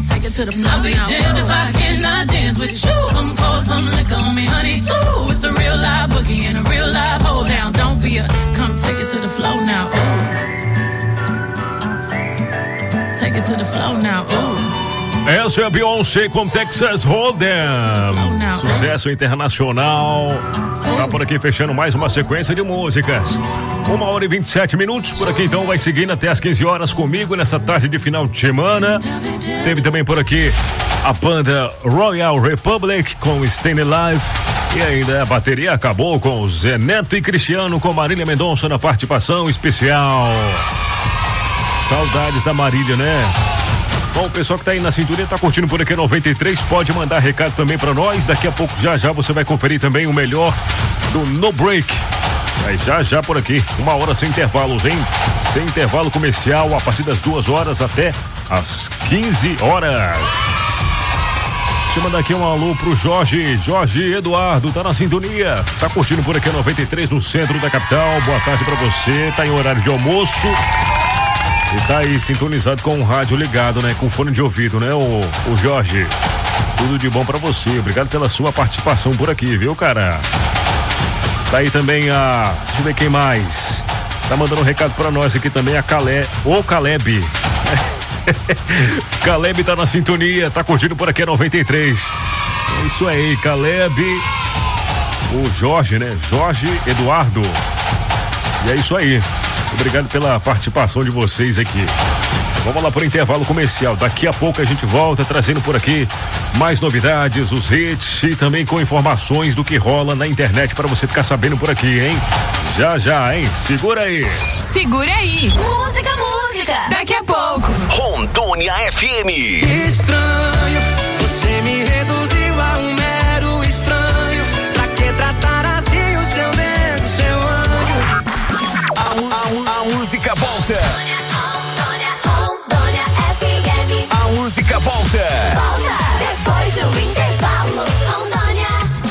take it to the floor. I'll be damned if I cannot dance with you. Come pour some liquor on me, honey, too. It's a real live boogie and a real live hold down. Don't be a, come take it to the floor now. Ooh. Take it to the floor now. Ooh. Essa é a Beyoncé com Texas Hold'em. Sucesso internacional. Tá por aqui fechando mais uma sequência de músicas. 1h27 por aqui, então vai seguindo até as 15 horas comigo nessa tarde de final de semana. Teve também por aqui a banda Royal Republic com Staying Alive. E ainda a bateria acabou com Zé Neto e Cristiano com Marília Mendonça na participação especial. Saudades da Marília, né? Bom, o pessoal que tá aí na cinturinha, tá curtindo por aqui 93, pode mandar recado também pra nós. Daqui a pouco, já você vai conferir também o melhor do No Break. Aí já por aqui, 1 hora sem intervalos, hein? Sem intervalo comercial, a partir das 2 horas até as 15 horas. Deixa eu mandar aqui um alô pro Jorge Eduardo, tá na sintonia. Tá curtindo por aqui 93 no centro da capital. Boa tarde pra você, tá em horário de almoço. E tá aí sintonizado com o rádio ligado, né? Com fone de ouvido, né? O Jorge, tudo de bom pra você. Obrigado pela sua participação por aqui, viu, cara? Tá aí também deixa eu ver quem mais. Tá mandando um recado pra nós aqui também, a Caleb. Caleb tá na sintonia, tá curtindo por aqui 93. É isso aí, Caleb. O Jorge, né? Jorge Eduardo. E é isso aí. Obrigado pela participação de vocês aqui. Vamos lá para o intervalo comercial. Daqui a pouco a gente volta trazendo por aqui mais novidades, os hits e também com informações do que rola na internet para você ficar sabendo por aqui, hein? Já, hein? Segura aí. Segura aí. Música. Daqui a pouco. Rondônia FM. Estranho, você me reduziu a um mero estranho. Pra que tratar assim o seu nego, seu anjo? A música volta. Rondônia FM. A música volta. Depois do intervalo. Rondônia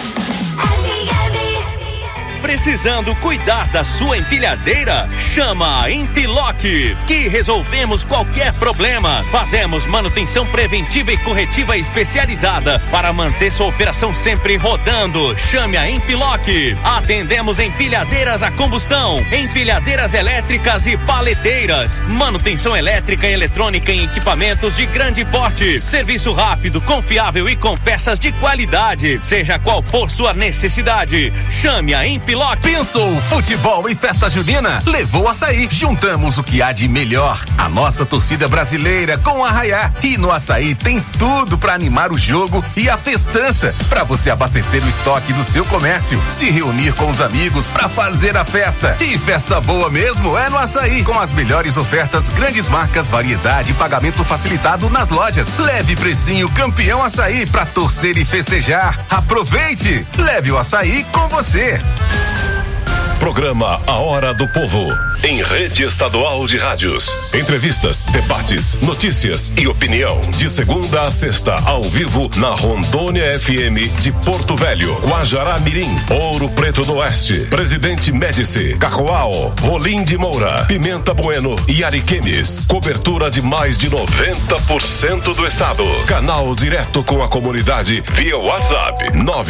FM. Precisando cuidar da sua empilhadeira? Chama a Empiloc, que resolvemos qualquer problema. Fazemos manutenção preventiva e corretiva especializada para manter sua operação sempre rodando. Chame a Empiloc. Atendemos empilhadeiras a combustão, empilhadeiras elétricas e paleteiras, manutenção elétrica e eletrônica em equipamentos de grande porte. Serviço rápido, confiável e com peças de qualidade. Seja qual for sua necessidade, chame a Empiloc. Pensou futebol e festa junina? Levou Açaí. Juntamos o que há de melhor. A nossa torcida brasileira com o Arraiá. E no Açaí tem tudo para animar o jogo e a festança. Para você abastecer o estoque do seu comércio. Se reunir com os amigos para fazer a festa. E festa boa mesmo é no Açaí. Com as melhores ofertas, grandes marcas, variedade e pagamento facilitado nas lojas. Leve precinho campeão Açaí para torcer e festejar. Aproveite! Leve o Açaí com você. Programa A Hora do Povo, em rede estadual de rádios. Entrevistas, debates, notícias e opinião. De segunda a sexta, ao vivo, na Rondônia FM de Porto Velho, Guajará Mirim, Ouro Preto do Oeste, Presidente Médici, Cacoal, Rolim de Moura, Pimenta Bueno e Ariquemes. Cobertura de mais de 90% do estado. Canal direto com a comunidade via WhatsApp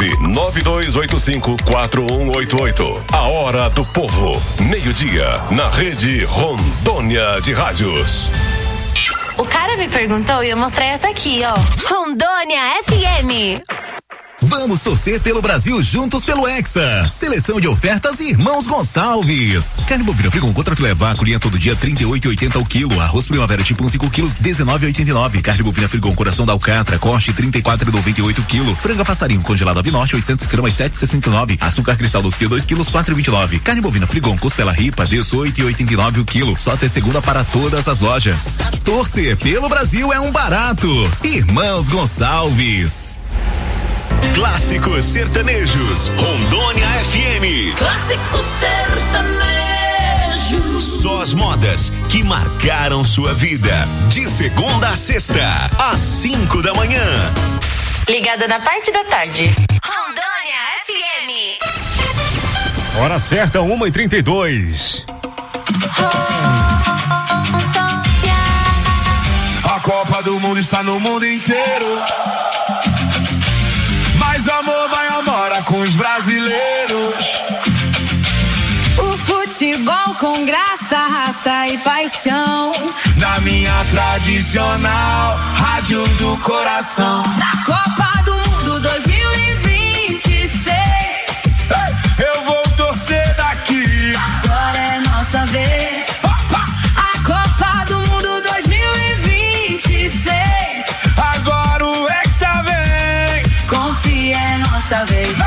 992854188. A Hora do Povo, meio-dia, na rede Rondônia de Rádios. O cara me perguntou e eu mostrei essa aqui, ó. Rondônia FM. Vamos torcer pelo Brasil juntos pelo Hexa. Seleção de ofertas Irmãos Gonçalves. Carne bovina Frigon contra filé vaculinha todo dia 38,80 o quilo. Arroz primavera tipo 1 5 quilos 19,89. Carne bovina Frigon coração da alcatra corte 34,98 o quilo. Franga passarinho congelado ave norte 800 gramas 7,69. Açúcar cristal dos quilos 2 quilos 4,29. Carne bovina Frigon costela ripa 18,89 o quilo. Só até segunda para todas as lojas. Torcer pelo Brasil é um barato. Irmãos Gonçalves. Clássicos sertanejos, Rondônia FM. Clássico sertanejo. Só as modas que marcaram sua vida. De segunda a sexta, às 5 da manhã. Ligada na parte da tarde. Rondônia FM. Hora certa, 1h32. A Copa Copa do Mundo está no mundo inteiro. Mas amor vai embora com os brasileiros. O futebol com graça, raça e paixão. Na minha tradicional rádio do coração. Na Copa do Mundo 2026. Eu vou torcer daqui. Agora é nossa vez. A Copa do Mundo 2026. Agora o Hexa vem. Confia, é nossa vez.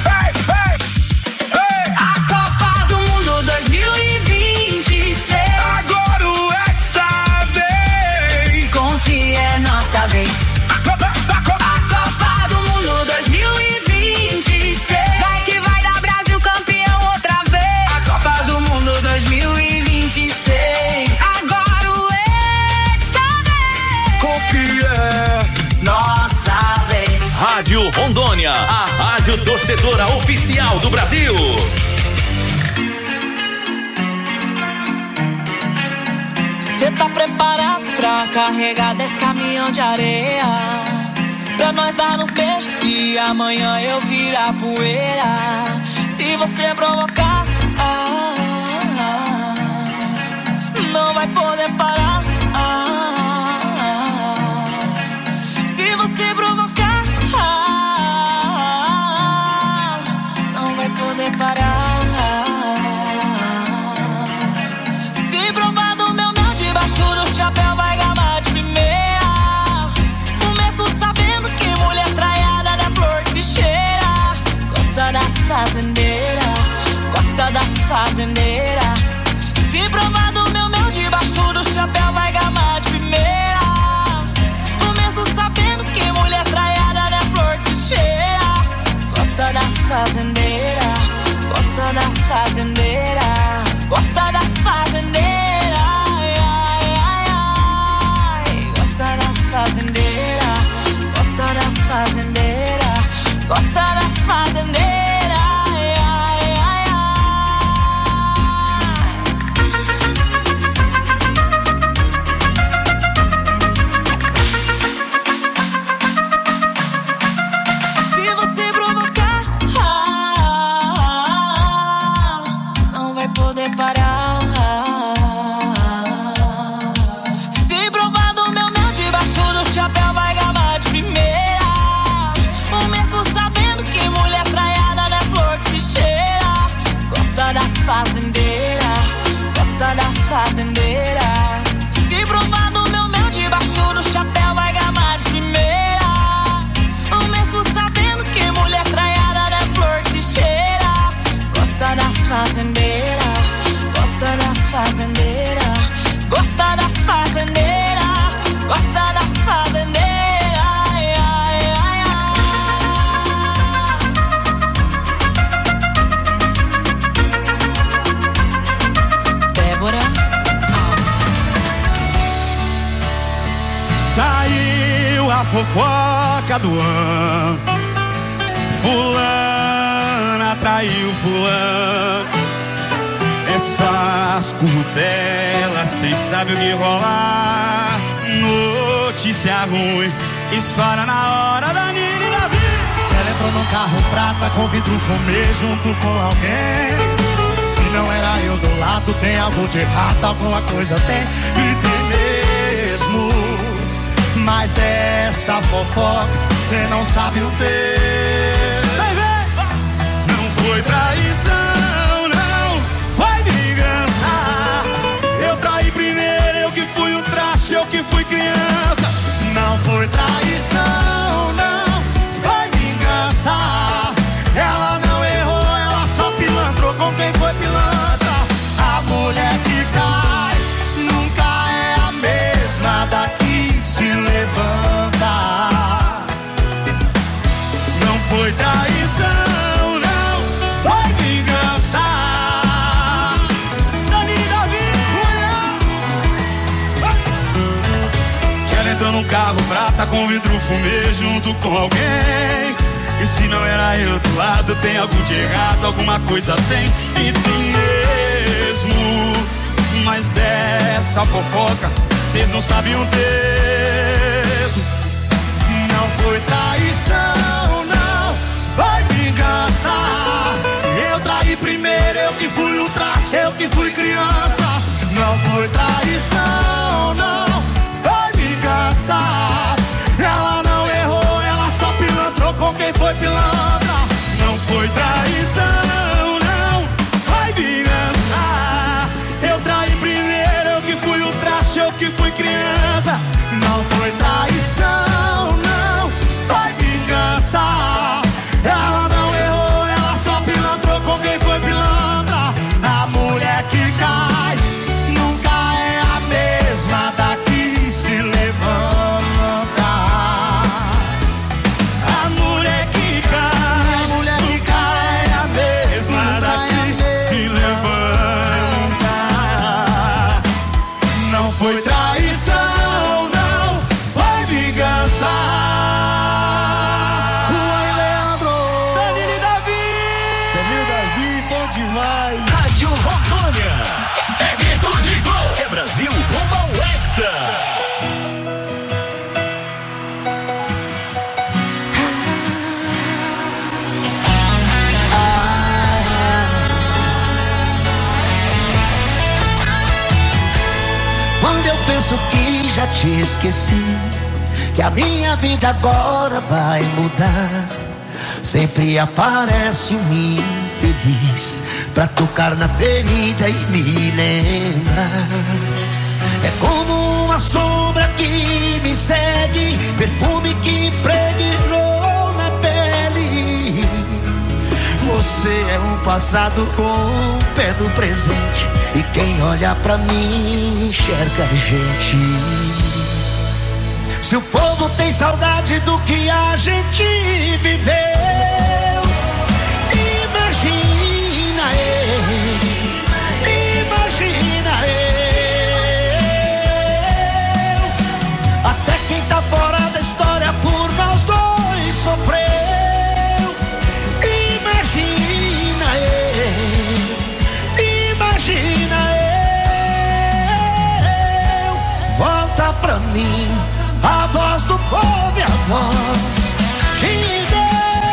A Copa do Mundo 2026. Agora o Hexa vem. Confia, é nossa vez. A Copa do Mundo 2026. Vai que vai dar Brasil campeão outra vez. A Copa do Mundo 2026. Agora o Hexa vem. Confia, nossa vez. Rádio Rondônia, a rádio torcedora oficial do Brasil. Cê tá preparado pra carregar 10 caminhão de areia? Pra nós dar uns beijos e amanhã eu virar poeira. Se você provocar, não vai poder parar. Se você provocar, não vai poder parar. Se provar do meu mel debaixo do chapéu vai gamar de primeira. Começo sabendo que mulher traiada da flor que se cheira. Gosta das fazendeiras, gosta das fazendeiras. Se provar do meu mel debaixo do chapéu vai gamar de primeira. Começo sabendo que mulher traiada da flor que se cheira. Gosta das fazendeiras, gosta das fazendeiras, gosta das fazendeiras. Gosta das fazendeiras, gosta das fazendeiras, gosta das fazendeiras. Se você provocar, não vai poder parar. Se provar do meu mel debaixo do chapéu vai gamar de primeira. O mesmo sabendo que mulher traiada da flor que se cheira. Gosta das fazendeiras, gosta das fazendeiras. Se provar do meu mel debaixo do chapéu vai gamar de primeira. O mesmo sabendo que mulher traiada da flor que se cheira. Gosta das fazendeiras, gosta das fazendeiras, gosta das fazendeiras, gosta das fazendeiras. Débora saiu a fofoca do ano. Fulana traiu fulano. Essas curtelas, cês sabem o que rolar. Notícia ruim, espalha na hora da Nina e da vida. Ela entrou num carro prata com vidro fumê junto com alguém. Se não era eu do lado, tem algo de errado, alguma coisa tem. E tem mesmo. Mas dessa fofoca, cê não sabe o texto. Não foi traição, não foi vingança. Eu traí primeiro, eu que fui o traste, eu que fui criança. Não foi traição, não foi vingança. Ela não errou, ela só pilantrou com quem foi pilantra. A mulher que cai nunca é a mesma daqui se levanta. Não foi traição, não foi vingança. Dani e Davi. Que ela entrou num carro prata com vidro fumê junto com alguém. E se não era eu do lado, tem algo de errado, alguma coisa tem. E tem mesmo. Mas dessa fofoca, cês não sabem o texto. preso. Não foi traição, não, foi vingança. Eu traí primeiro, eu que fui o traço, eu que fui criança. Não foi traição, não, foi vingança. Ela não errou, ela só pilantrou com quem foi pilantra. Não foi traição, não, foi vingança. Eu traí primeiro, eu que fui o traço, eu que fui criança. Não foi traição, não, foi vingança. Ela não errou, ela só pilantrou com quem foi pilantra. A mulher que cai nunca é a mesma da que se levanta. A mulher que cai é a mesma da que se levanta. Não foi traição, não, foi vingança. Oi, Leandro. Danilo e Davi. Danilo e Davi, bom demais. Rádio Rondônia. É grito de gol. É Brasil rumo ao Hexa. Quando eu penso que já te esqueci, que a minha vida agora vai mudar, sempre aparece um infeliz pra tocar na ferida e me lembrar. É como uma sombra que me segue, perfume que impregnou na pele. Você é um passado com o pé no presente, e quem olha pra mim enxerga a gente. Se o povo tem saudade do que a gente viveu, imagina ele, imagina eu. Até quem tá fora da história por nós dois sofreu. Imagina eu, imagina eu. Volta pra mim a voz do povo e a voz de Deus.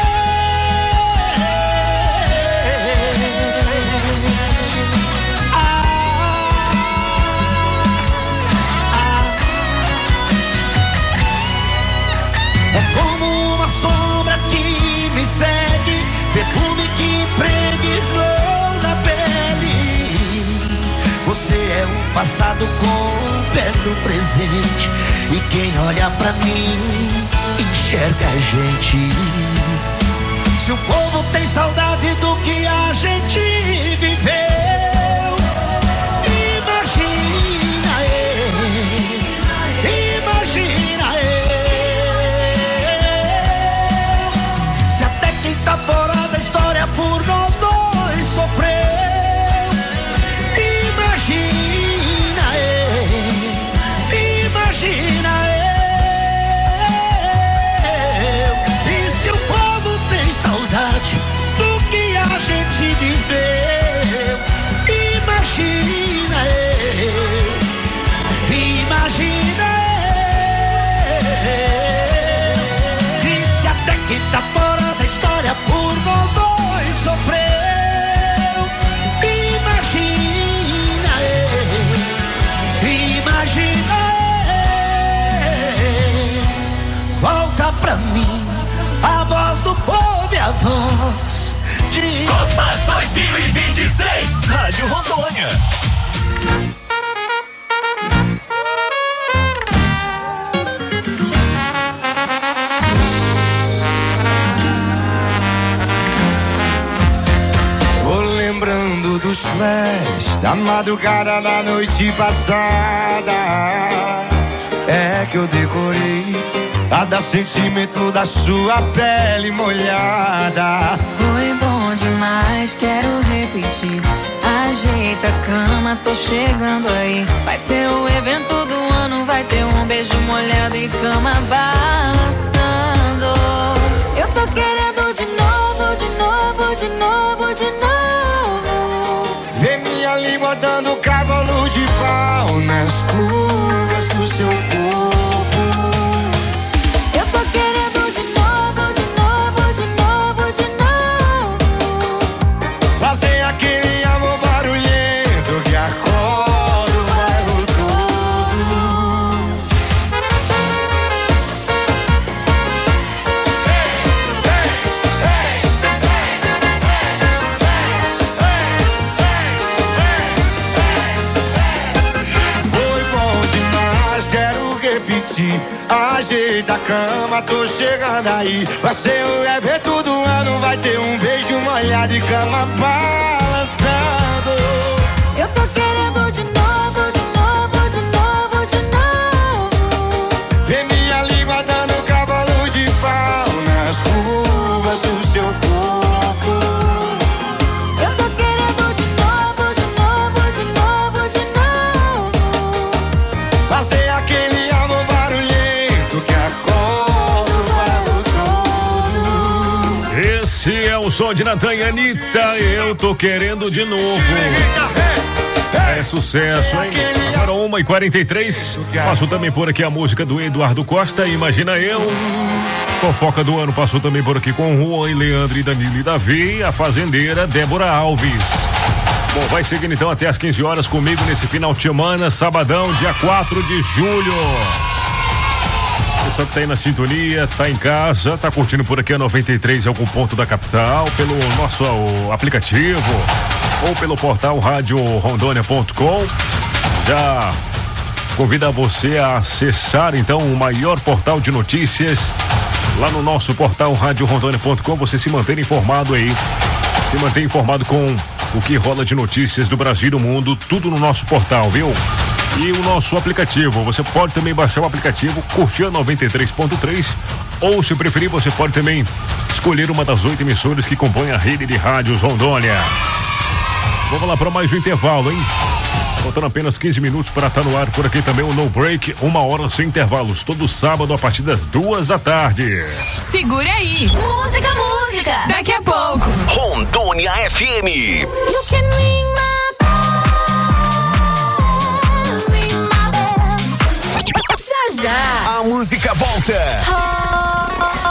É como uma sombra que me segue, perfume que impregnou na pele. Você é um passado com o pé no presente, e quem olha pra mim enxerga a gente. Se o povo tem saudade do que a gente viveu, imagina ele, imagina eu. Se até quem tá fora da história por nós dois sofreu, imagina ele, imagina eu. E se o povo tem saudade do que a gente viveu, imagina eu, imagina eu. E se até quem tá fora da história por nós dois sofreu, imagina eu, imagina eu. Volta pra mim a voz do povo e a voz de Copa 2026. Rádio Rondônia. Tô lembrando dos flash da madrugada da noite passada. É que eu decorei cada sentimento da sua pele molhada. Foi bom demais, quero repetir. Ajeita a cama, tô chegando aí. Vai ser o evento do ano, vai ter um beijo molhado e cama balançando. Eu tô querendo de novo, de novo, de novo, de novo. Vê minha língua dando cavalo de pau nas curvas do seu corpo. desce, ajeita a cama, tô chegando aí. Vai ser o evento do ano, vai ter um beijo molhado e cama balançando. Eu tô querendo de novo, de novo, de novo, de novo. Vê minha língua dando cavalo de pau nas curvas do seu corpo. Eu tô querendo de novo, de novo, de novo, de novo. Fazer aquele amor barulhento que acorda o vale todo. Esse é o som de Natan e Anitta. Eu tô querendo de novo. É sucesso, hein? Agora 1h43. Passou também por aqui a música do Eduardo Costa, Imagina Eu. Fofoca do ano passou também por aqui com Juan e Leandro e Danilo e Davi. A fazendeira Débora Alves. Bom, vai seguindo então até às 15 horas comigo nesse final de semana, sabadão, dia 4 de julho. Pessoal que tá aí na sintonia, tá em casa, tá curtindo por aqui a 93 em algum ponto da capital, pelo nosso aplicativo ou pelo portal radiorondônia.com. Já convida você a acessar então o maior portal de notícias lá no nosso portal radiorondônia.com. Você se mantém informado aí, se mantém informado com o que rola de notícias do Brasil e do mundo, tudo no nosso portal, viu? E o nosso aplicativo, você pode também baixar o aplicativo, curtir a 93.3, ou se preferir, você pode também escolher uma das 8 emissoras que compõem a rede de rádios Rondônia. Vamos lá para mais um intervalo, hein? Faltando apenas 15 minutos para estar no ar por aqui também o No Break, 1 hora sem intervalos, todo sábado a partir das 2 da tarde. Segura aí. Música, música. Daqui a pouco. Rondônia FM. You can ring my Já, já. A música volta.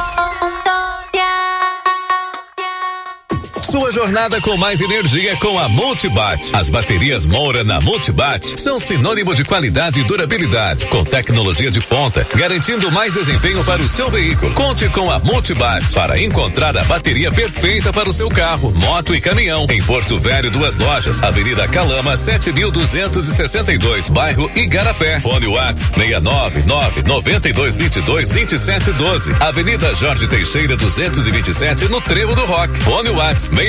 Sua jornada com mais energia com a Multibat. As baterias Moura na Multibat são sinônimo de qualidade e durabilidade, com tecnologia de ponta, garantindo mais desempenho para o seu veículo. Conte com a Multibat para encontrar a bateria perfeita para o seu carro, moto e caminhão. Em Porto Velho, 2 lojas, Avenida Calama, 7262, bairro Igarapé. Fone WhatsApp 699-9222-2712. Avenida Jorge Teixeira, 227, no Trevo do Rock. Fone WhatsApp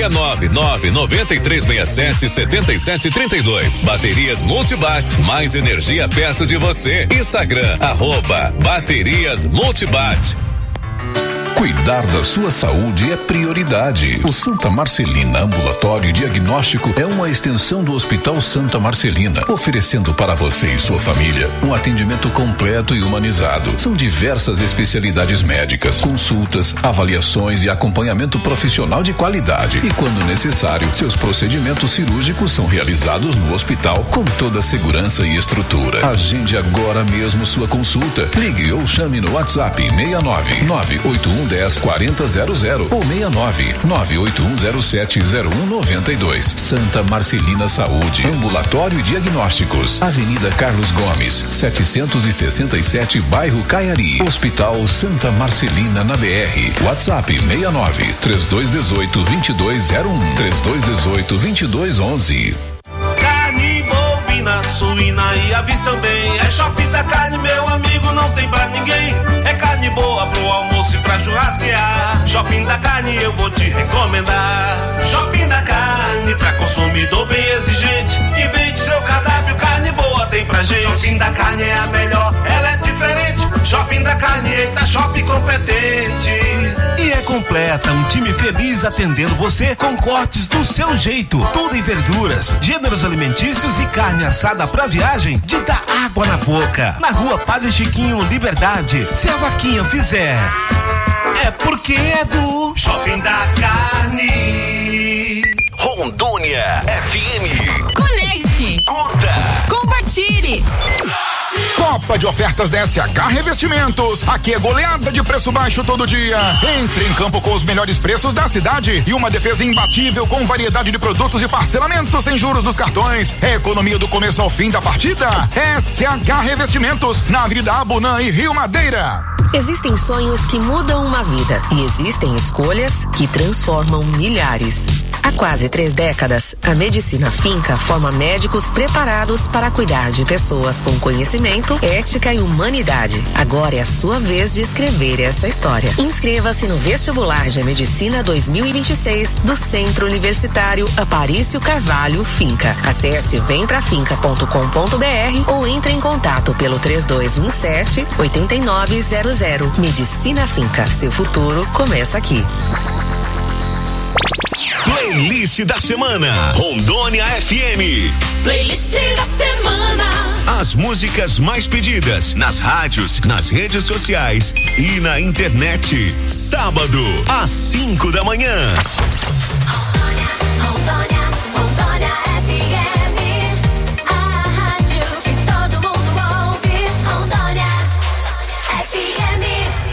699-9367-7732. Baterias Multibat, mais energia perto de você. Instagram, @Baterias Multibat. Cuidar da sua saúde é prioridade. O Santa Marcelina Ambulatório Diagnóstico é uma extensão do Hospital Santa Marcelina, oferecendo para você e sua família um atendimento completo e humanizado. São diversas especialidades médicas, consultas, avaliações e acompanhamento profissional de qualidade. E quando necessário, seus procedimentos cirúrgicos são realizados no hospital com toda a segurança e estrutura. Agende agora mesmo sua consulta. Ligue ou chame no WhatsApp 69-98110-4000 ou 69-98107-0192. Santa Marcelina Saúde, Ambulatório e Diagnósticos. Avenida Carlos Gomes, 767, bairro Caiari. Hospital Santa Marcelina na BR. WhatsApp 69-3218-2201. 3218-2211. Carne bovina, suína e aves também. É Shopping da Carne, meu amigo, não tem pra ninguém. É carne boa pro almoço e pra churrasquear. Shopping da Carne eu vou te recomendar. Shopping da Carne, pra consumidor bem exigente. Invente seu cardápio, carne boa tem pra gente. Shopping da Carne é a melhor, ela é diferente. Shopping da Carne, eita, shopping competente. E é completa, um time feliz atendendo você com cortes do seu jeito. Tudo em verduras, gêneros alimentícios e carne assada pra viagem de dar água na boca. Na Rua Padre Chiquinho, Liberdade. Se a vaquinha fizer, é porque é do Shopping da Carne. Rondônia FM. Conecte. Curta. Compartilhe. Copa de ofertas da SH Revestimentos. Aqui é goleada de preço baixo todo dia. Entre em campo com os melhores preços da cidade e uma defesa imbatível com variedade de produtos e parcelamento sem juros dos cartões. É economia do começo ao fim da partida. SH Revestimentos, na Avenida Abunã e Rio Madeira. Existem sonhos que mudam uma vida e existem escolhas que transformam milhares. Há quase 3 décadas, a Medicina Finca forma médicos preparados para cuidar de pessoas com conhecimento, ética e humanidade. Agora é a sua vez de escrever essa história. Inscreva-se no vestibular de Medicina 2026 do Centro Universitário Aparício Carvalho Finca. Acesse vemprafinca.com.br ou entre em contato pelo 3217-8900. Medicina Finca, seu futuro começa aqui. Playlist da semana, Rondônia FM. Playlist da semana. As músicas mais pedidas nas rádios, nas redes sociais e na internet. Sábado, às 5 da manhã. Rondônia FM, a rádio que todo mundo ouve. Rondônia FM.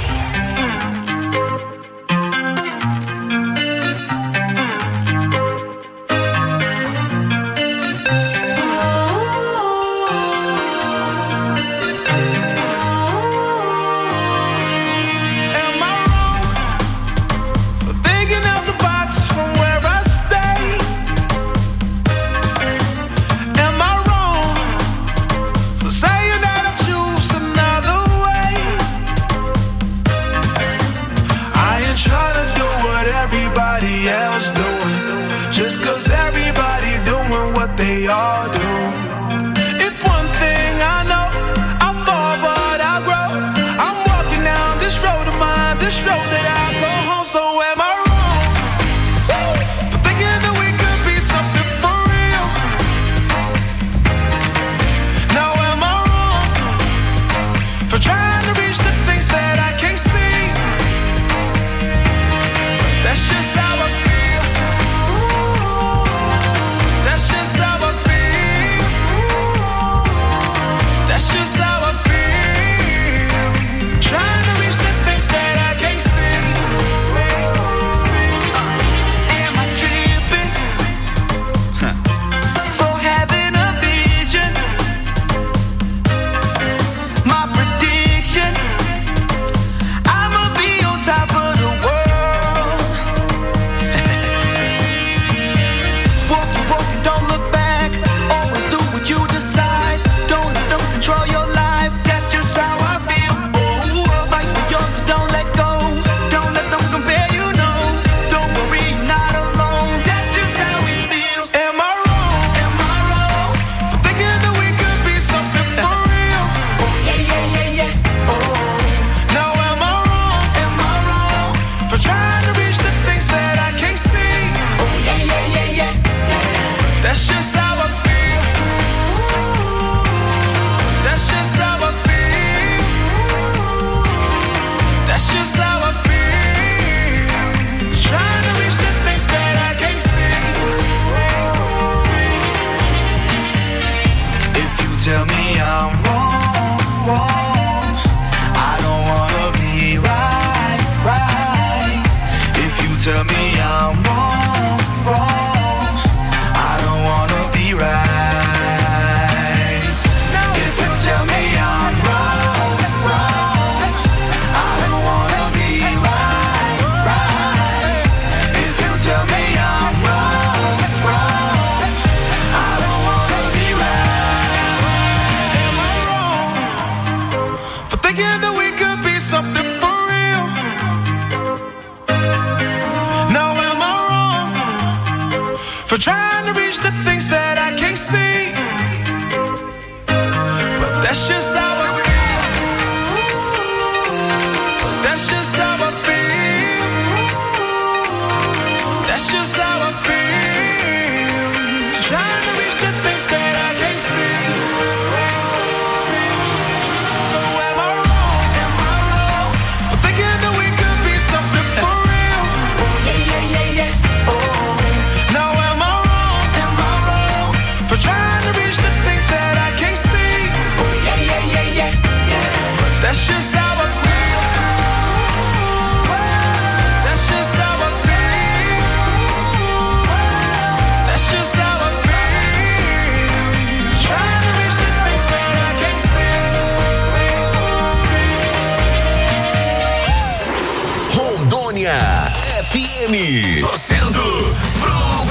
FM. Torcendo pro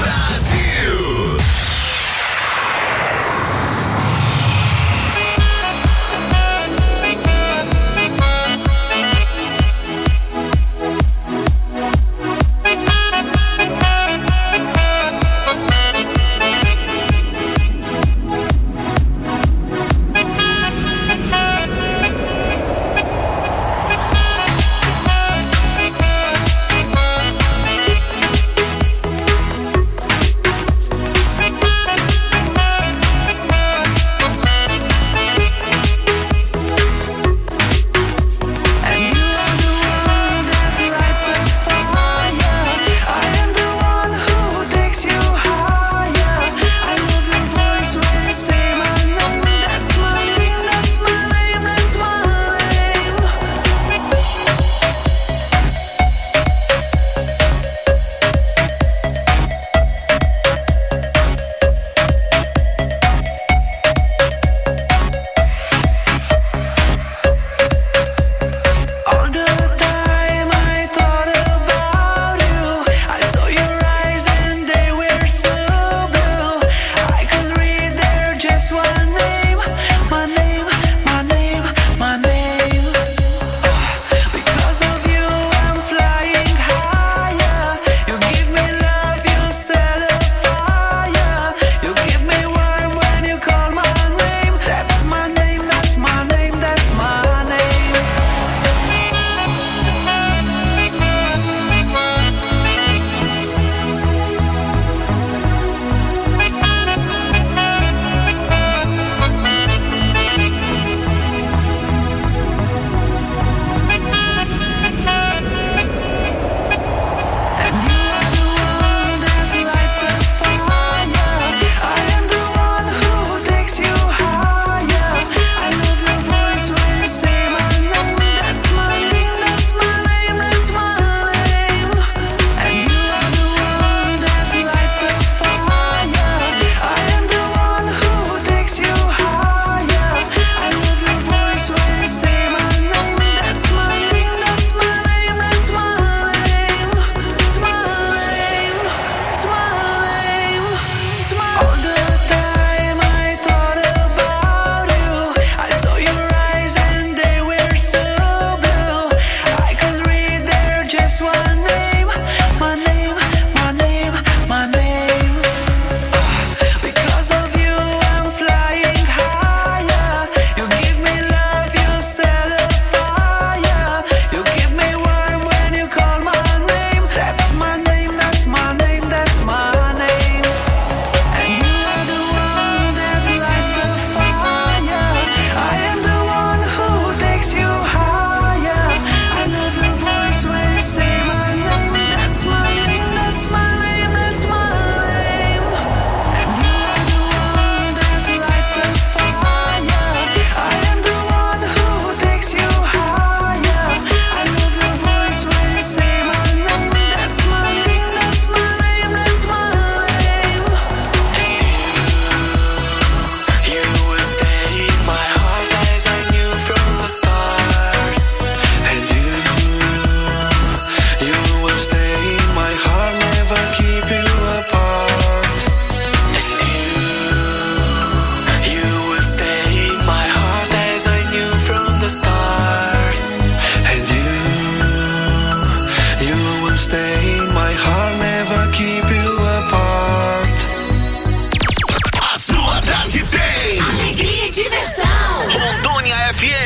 Brasil.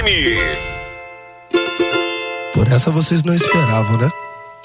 FM. Por essa vocês não esperavam, né?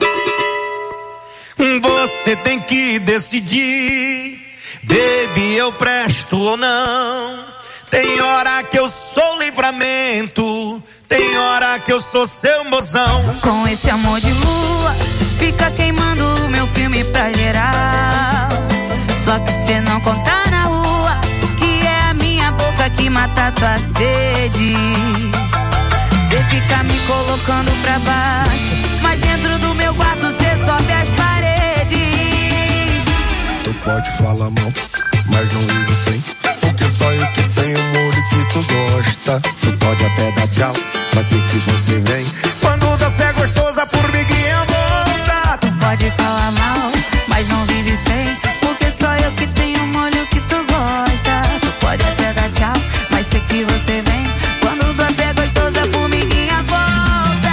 Você tem que decidir, baby, eu presto ou não. Tem hora que eu sou livramento, tem hora que eu sou seu mozão. Com esse amor de lua, fica queimando o meu filme pra geral. Só que cê não conta na rua, que é a minha boca que mata tua sede. Cê fica me colocando pra baixo, mas dentro do meu quarto cê sobe as paredes. Tu pode falar mal, mas não vive sem, porque só eu que tenho molho que tu gosta. Tu pode até dar tchau, mas sei que você vem. Quando você é gostosa, a formiguinha volta. Tu pode falar mal, mas não vive sem, porque só eu que tenho molho que tu gosta. Tu pode até dar tchau, mas sei que você vem. Quando você é gostosa, a formiguinha volta.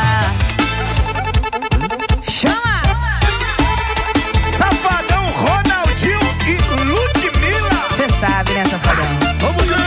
Chama! Safadão, Ronaldinho e Ludmilla. Cê sabe, né, Safadão? Vamos ver.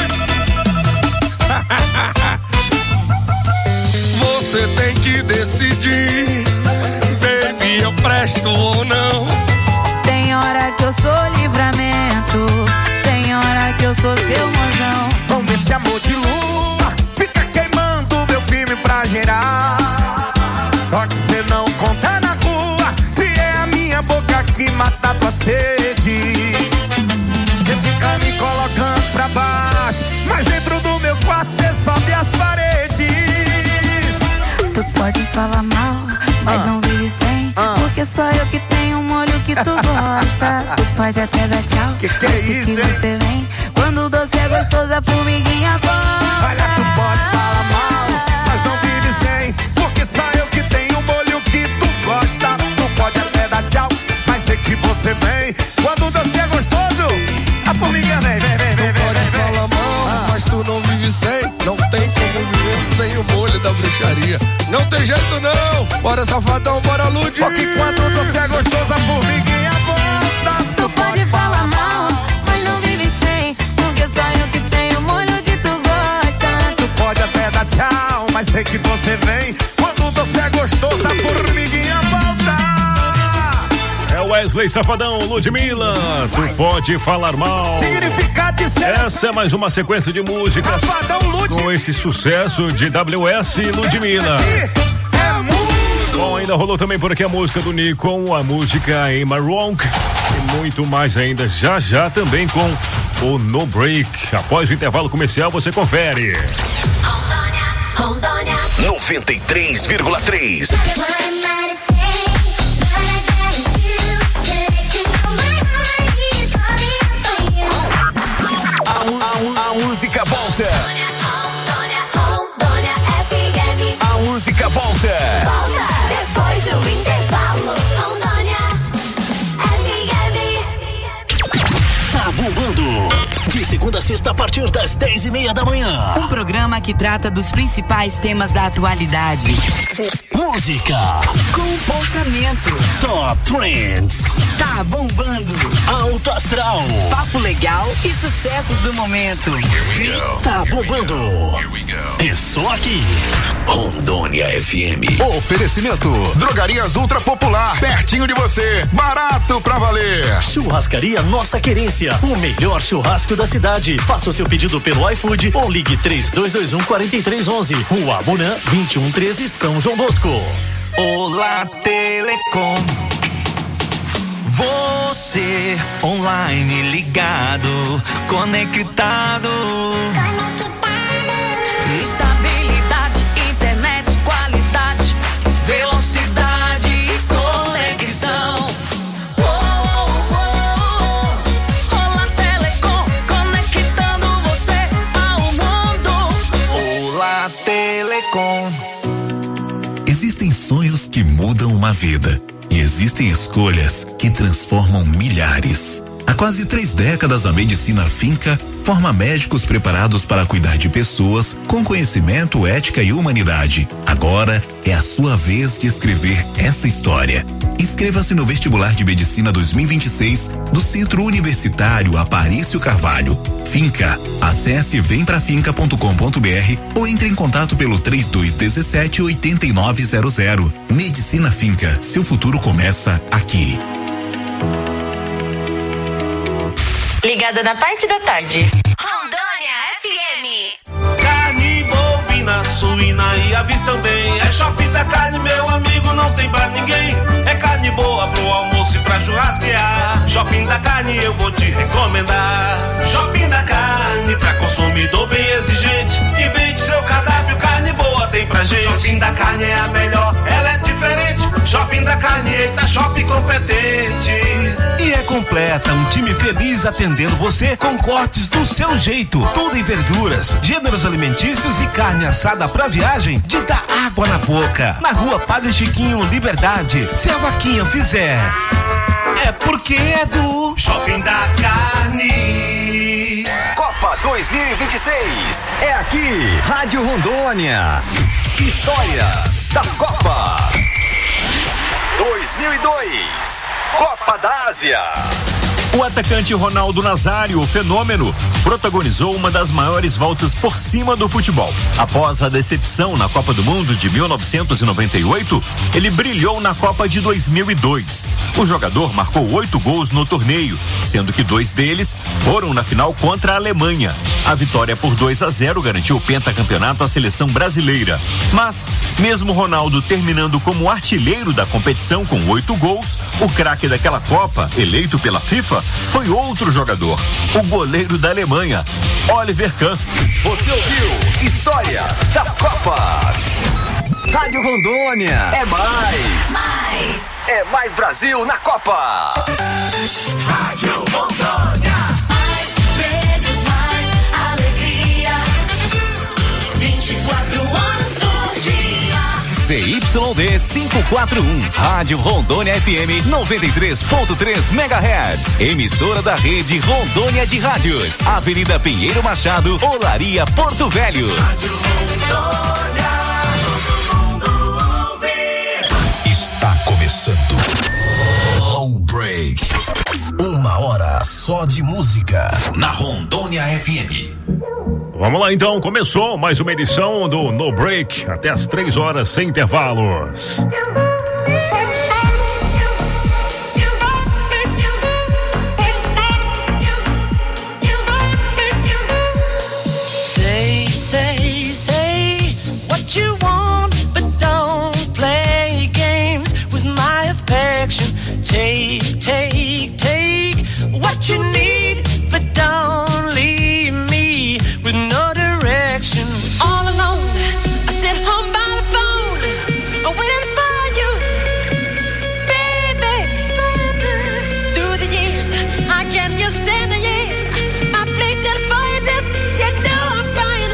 Você tem que decidir, baby, eu presto ou não. Tem hora que eu sou livramento, tem hora que eu sou seu mozão. Com esse amor de lua, fica queimando meu filme pra gerar. Só que cê não conta na rua, que é a minha boca que mata tua sede. Cê fica me colocando pra baixo, mas dentro do meu quarto cê sobe as paredes. Tu pode falar mal, mas não vive sem, porque só eu que tenho um molho que tu gosta. Tu pode até dar tchau, que é mas isso, que hein? você vem. Quando o doce é gostoso, a formiguinha volta. Olha, tu pode falar mal, mas não vive sem, porque só eu que tenho um molho que tu gosta. Tu pode até dar tchau, mas sei que você vem. Quando o doce é gostoso, a formiguinha vem, vem, vem, vem, vem. Pode falar mal, mas tu não vive sem. Não tem como viver sem o molho da bruxaria. Não tem jeito não. Bora, Safadão, bora, Lud. Porque quando o doce é gostoso, a formiguinha volta. Tu pode falar mal, mas não vive sem, porque só eu que tenho molho que tu gosta. Tu pode até dar tchau, mas sei que você vem. Quando você é gostoso, a formiguinha volta. É Wesley Safadão, Ludmilla. Tu pode falar mal. Significado de ser. Essa é mais uma sequência de músicas Safadão, Lud. com esse sucesso de WS e Ludmilla. É mundo. Bom, ainda rolou também por aqui a música do Nikon, a música Emma Wrong e muito mais ainda. Já já também com o No Break. Após o intervalo comercial, você confere. Rondônia. 93,3. A música volta. A música volta. Depois do intervalo. Rondônia. Tá bombando. De segunda a sexta, a partir das 10:30 da manhã. Um programa que trata dos principais temas da atualidade. Música. Comportamento. Top Trends. Tá bombando. Alto Astral. Papo legal e sucessos do momento. Tá bombando. É só aqui. Rondônia FM. Oferecimento: Drogarias Ultra Popular, pertinho de você, barato pra valer. Churrascaria Nossa Querência, o melhor churrasco da cidade. Faça o seu pedido pelo iFood ou ligue 3221-4311. Rua Bonã, 2113, São João Bosco. Olá, Telecom. Você online ligado, conectado. Estabilidade, internet, qualidade, velocidade e conexão. Olá, Telecom, conectando você ao mundo. Olá, Telecom. Existem sonhos que mudam uma vida e existem escolhas que transformam milhares. Há quase 3 décadas, a medicina Finca forma médicos preparados para cuidar de pessoas com conhecimento, ética e humanidade. Agora é a sua vez de escrever essa história. Inscreva-se no vestibular de medicina 2026 do Centro Universitário Aparício Carvalho. Finca. Acesse vemprafinca.com.br ou entre em contato pelo 3217-8900. Medicina Finca. Seu futuro começa aqui. Ligada na parte da tarde. Rondônia FM. Carne bovina, suína e aves também. É Shopping da Carne, meu amigo, não tem pra ninguém. É carne boa pro almoço e pra churrasquear. Shopping da Carne eu vou te recomendar. Shopping da Carne, pra consumidor bem exigente. Invente seu cardápio, carne boa tem pra gente. Shopping da Carne é a melhor, ela é diferente. Shopping da Carne, eita, shopping competente. E é completa, um time feliz atendendo você com cortes do seu jeito. Tudo em verduras, gêneros alimentícios e carne assada pra viagem de dar água na boca. Na rua Padre Chiquinho, Liberdade. Se a vaquinha fizer, é porque é do Shopping da Carne. Copa 2026 é aqui, Rádio Rondônia. Histórias das Copas 2002, Copa da Ásia. O atacante Ronaldo Nazário, o fenômeno, protagonizou uma das maiores voltas por cima do futebol. Após a decepção na Copa do Mundo de 1998, ele brilhou na Copa de 2002. O jogador marcou 8 gols no torneio, sendo que 2 deles foram na final contra a Alemanha. A vitória por 2-0 garantiu o pentacampeonato à seleção brasileira. Mas, mesmo Ronaldo terminando como artilheiro da competição com 8 gols, o craque daquela Copa, eleito pela FIFA, foi outro jogador, o goleiro da Alemanha, Oliver Kahn. Você ouviu Histórias das Copas. Rádio Rondônia. É mais. É mais Brasil na Copa. Rádio Rondônia. Mais prêmios, mais alegria. 24 horas por dia. CYD 541, Rádio Rondônia FM 93.3 MHz, emissora da rede Rondônia de Rádios, Avenida Pinheiro Machado, Olaria, Porto Velho. Rádio Rondônia, todo mundo ouve. Está começando Low Break. 1 hora só de música na Rondônia FM. Vamos lá então, começou mais uma edição do No Break, até as 3 horas sem intervalos. Say what you want, but don't play games with my affection. Take what you need, but don't leave me with no direction. All alone, I sit home by the phone, waiting for you, baby. Through the years, I can't just stand the year. I played that for you, deaf. You know I'm crying.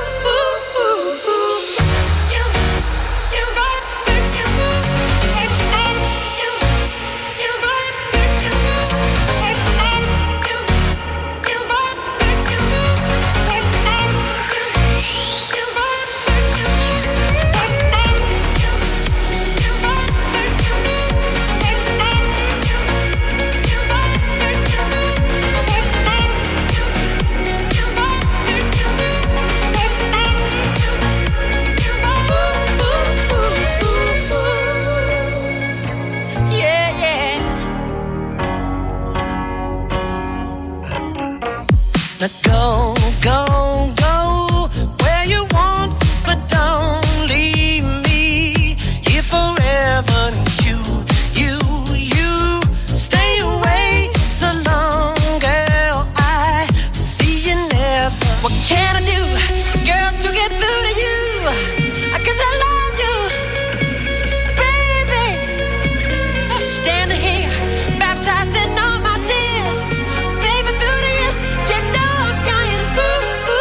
Now go, go, go where you want, but don't leave me here forever. You stay away so long, girl. I see you never. What can I do, girl, to get through to you? 'Cause I love you, baby. Standing here, baptized in all my tears, baby. Through the years, you know I'm crying. Ooh.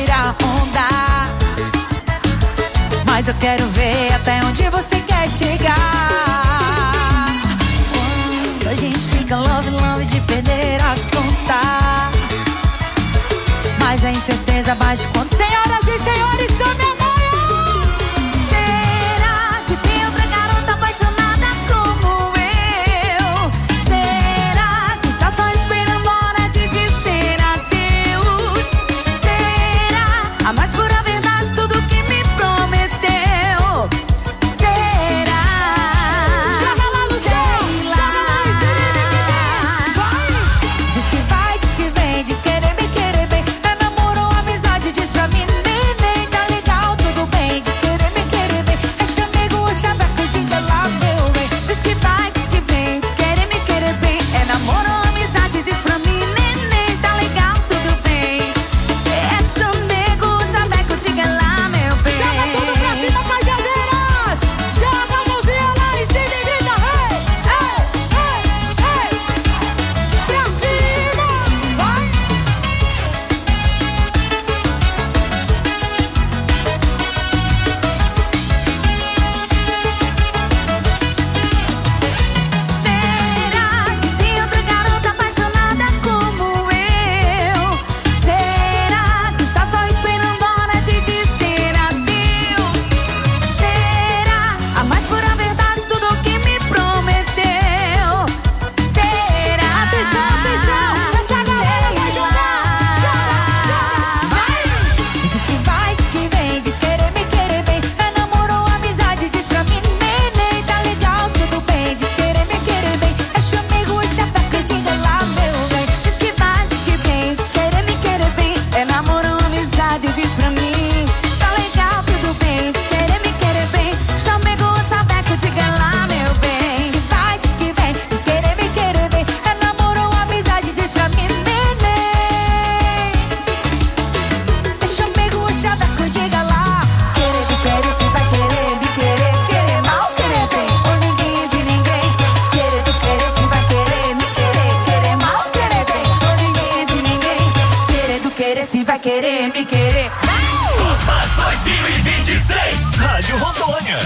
tirar onda. Mas eu quero ver até onde você quer chegar. Quando a gente fica love, love de perder a conta. Mas a incerteza bate quando senhoras e senhores são meu maior. Será que tem outra garota apaixonada como eu? Será que está só esperando a hora de dizer adeus? Será a mais pura verdade tudo que me prometeu? Será? Joga lá no céu, joga lá em cima. Vai! Diz que vai, diz que vem, diz querer me querer bem. É namoro ou amizade, diz pra mim, nem tá legal, tudo bem. Diz querer me querer bem, é chamego ou chaveco, diga lá meu bem. Diz que vai, diz que vem, diz querer me querer bem. É namoro ou amizade, diz pra mim, nem tá legal, tudo bem. É chamego ou chaveco, diga lá meu bem. Joga tudo pra cima, Cajazeiras! Joga a mãozinha lá em cima e grita, hey, hey, hey, hey! Pra cima, vai! Será que tem outra garota apaixonada como eu? Será que está só esperando a hora de dizer adeus? Será a mais pura verdade tudo que me prometeu? Será? Atenção, atenção! Essa galera vai jogar! Joga, joga! Vai! Diz que vai, diz que vem, diz querer me querer bem. É namoro ou amizade, diz pra mim, nem tá legal, tudo bem. Diz querer me querer bem, é chamego ou chaveco, diga lá meu bem. Diz que vai, diz que vem, diz querer me querer bem. É namoro ou amizade, diz pra mim, tá legal, tudo bem. Diz querer me querer bem, chamego ou chaveco, diga lá meu bem. Diz que vai, diz que vem, diz querer me querer bem. É namoro ou amizade, diz pra mim, neném. É chamego ou chaveco, diga lá. Querer me querer, se vai querer me querer. Querer mal, querer bem, ou ninguém de ninguém. Querer me querer, se vai querer me querer. Querer mal, querer bem, ou ninguém de ninguém. Querer do querer, se vai querer me querer. Copa 2026, Rádio Rondônia.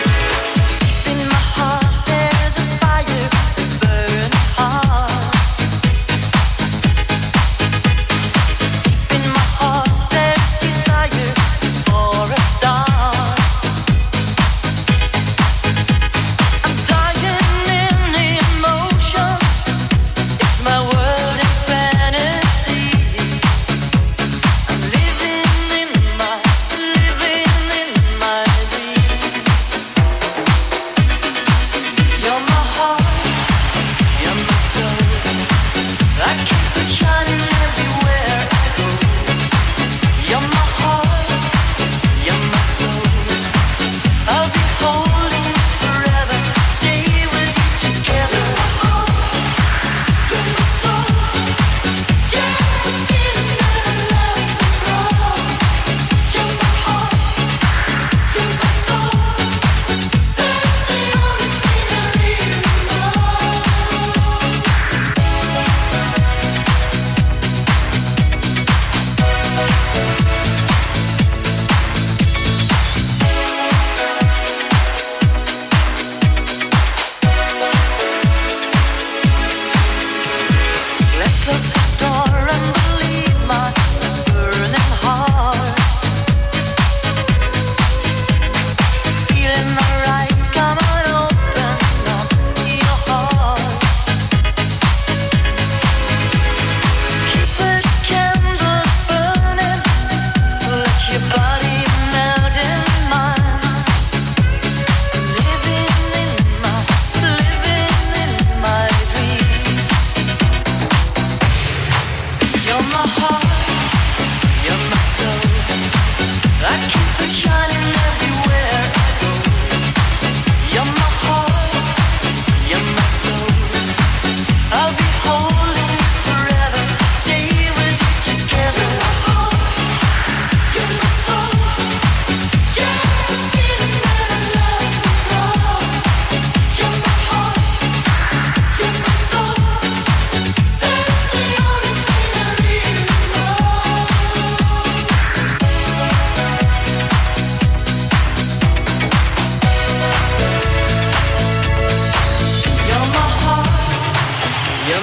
In my heart there's a fire that burns hard.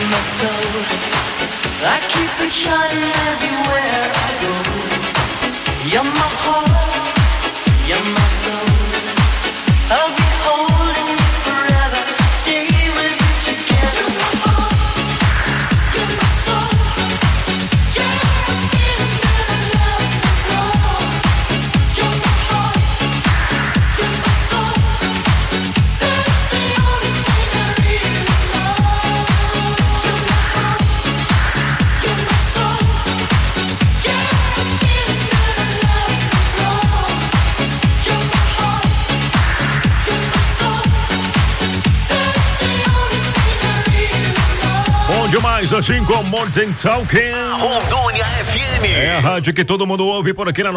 my soul. I keep it shining everywhere I go. You're my heart, you're my soul. I'll be holding you forever, stay with you together. You're my soul, yeah, in that love flow. You're my heart, you're my soul. That's the only thing I really know. You're my heart, you're my soul, yeah, in that love flow. You're my heart, you're my soul. That's the only thing I really know. Bom demais, assim com Modern Talking. Rondônia FM. É a rádio que todo mundo ouve por aqui na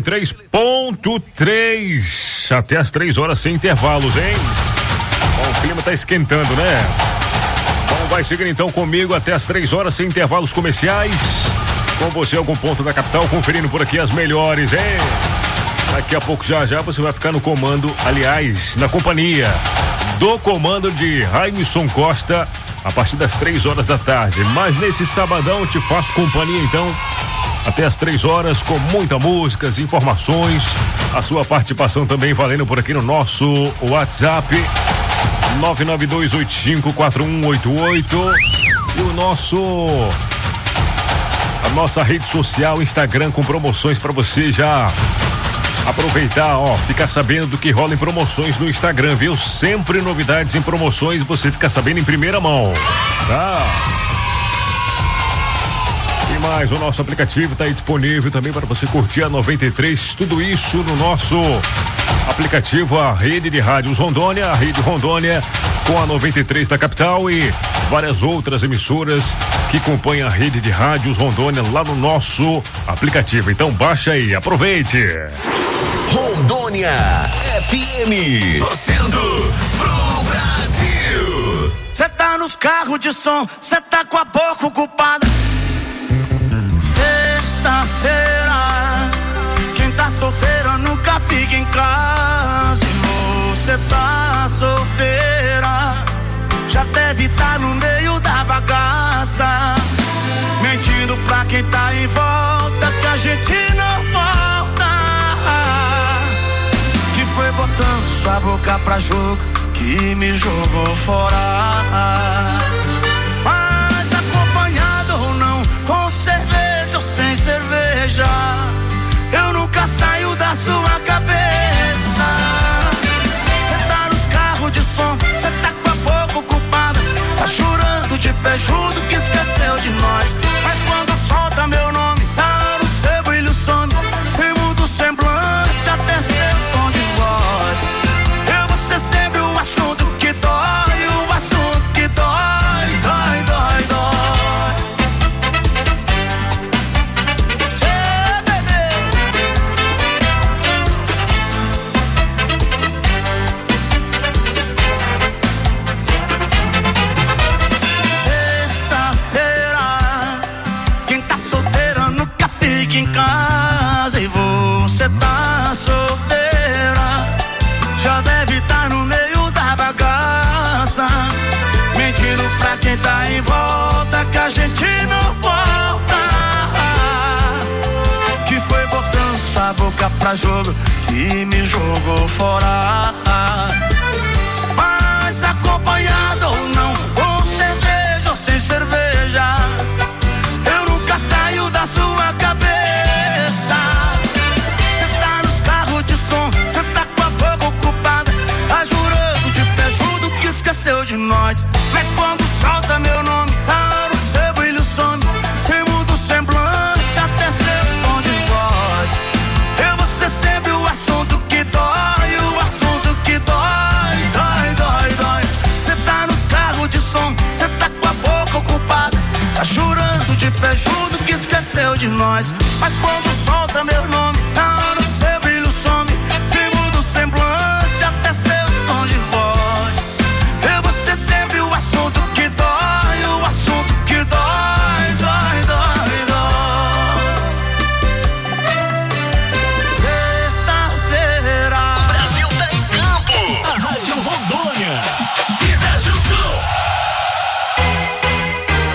93.3. Até as 3 horas sem intervalos, hein? Bom, o clima tá esquentando, né? Bom, vai seguir então comigo até as 3 horas sem intervalos comerciais. Com você, algum ponto da capital, conferindo por aqui as melhores, hein? Daqui a pouco, já você vai ficar no comando, aliás, na companhia do comando de Raimson Costa, a partir das 3 horas da tarde. Mas nesse sabadão eu te faço companhia, então, até as 3 horas, com muita músicas, informações, a sua participação também valendo por aqui no nosso WhatsApp 992854188 e a nossa rede social, Instagram, com promoções para você já aproveitar, ficar sabendo do que rola em promoções no Instagram, viu? Sempre novidades em promoções, você fica sabendo em primeira mão, tá? E mais, o nosso aplicativo está aí disponível também para você curtir a 93, tudo isso no nosso aplicativo, a Rede de Rádios Rondônia, a Rede Rondônia com a 93 da capital e várias outras emissoras que acompanham a Rede de Rádios Rondônia lá no nosso aplicativo. Então baixa aí, aproveite. Rondônia FM. Torcendo pro Brasil. Cê tá nos carros de som, cê tá com a boca ocupada. Sexta-feira, quem tá solteiro nunca fica em casa. E você tá solteira, já deve tá no meio da bagaça, mentindo pra quem tá em volta que a gente não volta. Que foi botando sua boca pra jogo que me jogou fora. Mas acompanhado ou não, com cerveja ou sem cerveja, eu nunca saio da sua cabeça. Cê tá nos carros de som, cê tá com a boca ocupada, tá chorando de pé junto que esqueceu de nós. Mas quando solta meu nome, tá no seu brilho some, sem muda o semblante, até seu tom de voz. Eu vou ser sempre o assunto que dói, o assunto que dói, dói, dói, dói. Hey, bebê. Sexta-feira, quem tá solteira nunca fica em casa. E você tá solteira, já deve tá no meio da bagaça, mentindo pra quem tá em volta que a gente não volta. Que foi botando sua boca pra jogo que me jogou fora. Mas acompanhado ou não, com cerveja ou sem cerveja, eu nunca saio da sua cabeça. Cê tá nos carros de som, cê tá com a boca ocupada, tá jurando de pé junto que esqueceu de nós. Mas quando solta meu nome, tá no seu brilho some, cê muda o semblante, até seu tom de voz. Eu vou ser sempre o assunto que dói, o assunto que dói, dói, dói, dói. Cê tá nos carros de som, cê tá com a boca ocupada, tá chorando de pé junto que esqueceu de nós. Mas quando solta meu nome, tá no seu brilho some, cê muda o semblante, até seu tom de voz. Eu vou ser sempre o assunto que dói, o assunto que dói, dói, dói, dói. Sexta-feira, O Brasil tá em campo. A Rádio Rondônia. E tá junto.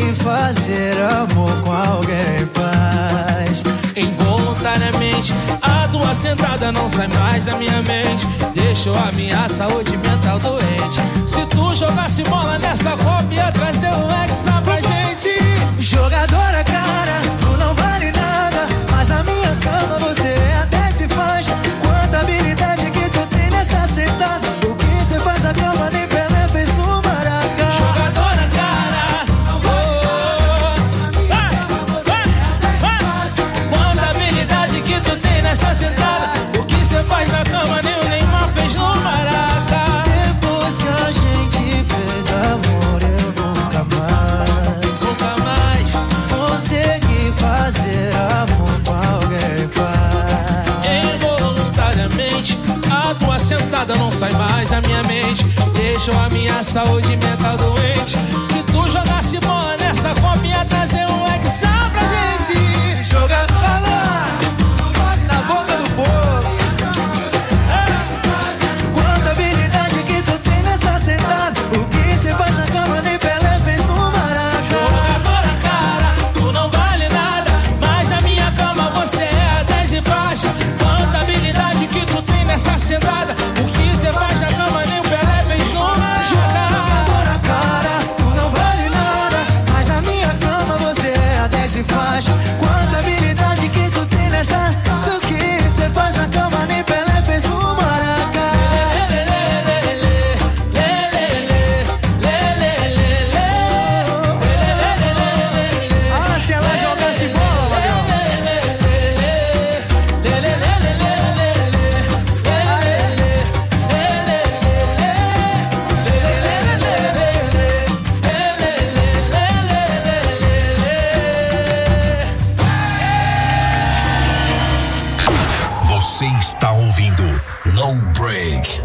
Consegui fazer amor com alguém em paz. Involuntariamente, a tua sentada não sai mais da minha mente. Deixou a minha saúde mental doente. Se tu jogasse bola nessa Copa, ia trazer um Hexa pra gente. Jogadora, cara, tu não vale nada, mas na minha cama você até se faz. Quanta habilidade que tu tem nessa sentada. O que você faz na cama nem Pelé fez no Maraca. Jogadora, cara, quanta habilidade que tu tem nessa sentada. O que você faz na cama nem o Neymar fez no Maraca. Depois que a gente fez amor eu nunca mais consegui fazer amor com alguém em paz. Involuntariamente, a tua sentada não sai mais da minha mente. Deixou a minha saúde mental doente. Se tu jogasse bola nessa Copa, ia trazer um Hexa pra gente. Joga bola na boca do povo. Quanta habilidade que tu tem nessa sentada. O que você faz na cama nem Pelé fez no Maraca. Jogadora, cara, tu não vale nada, mas na minha cama você é a 10 e faixa. Quanta habilidade que tu tem nessa sentada. O que você faz na cama nem o Pelé fez no Maraca. Jogadora, cara, tu não vale nada, mas na minha cama você é a 10 e faixa. Quanta habilidade que tu tem nessa. O que você faz na cama nem Pelé fez no Maraca. Ah, se ela jogasse bola, Você está ouvindo No Break.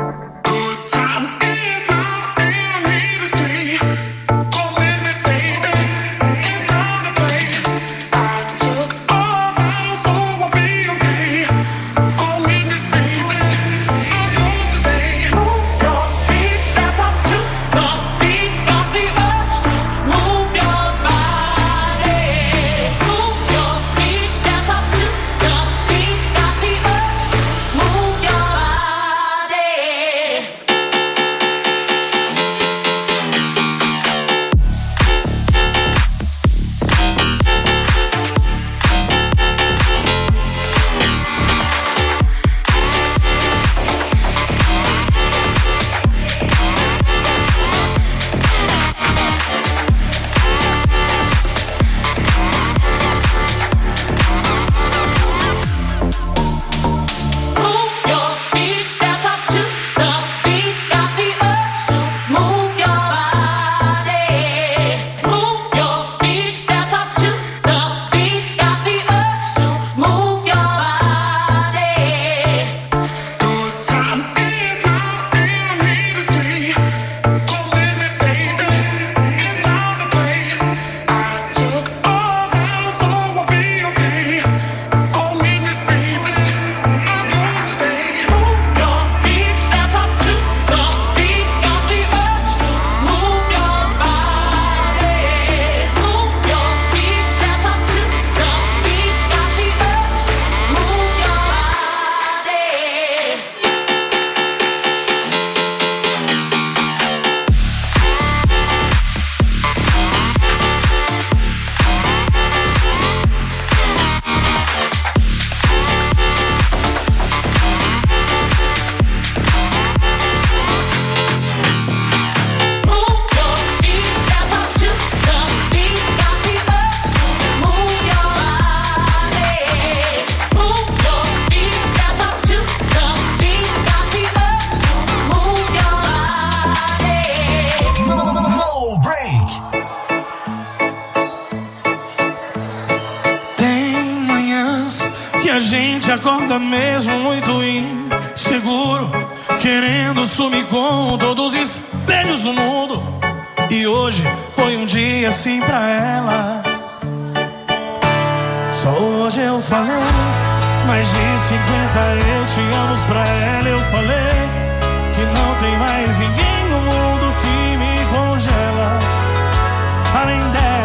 acorda mesmo muito inseguro, querendo sumir com todos os espelhos do mundo. E hoje foi um dia assim pra ela. Só hoje eu falei mais de 50 eu te amo pra ela. Eu falei que não tem mais ninguém no mundo que me congela. além dela.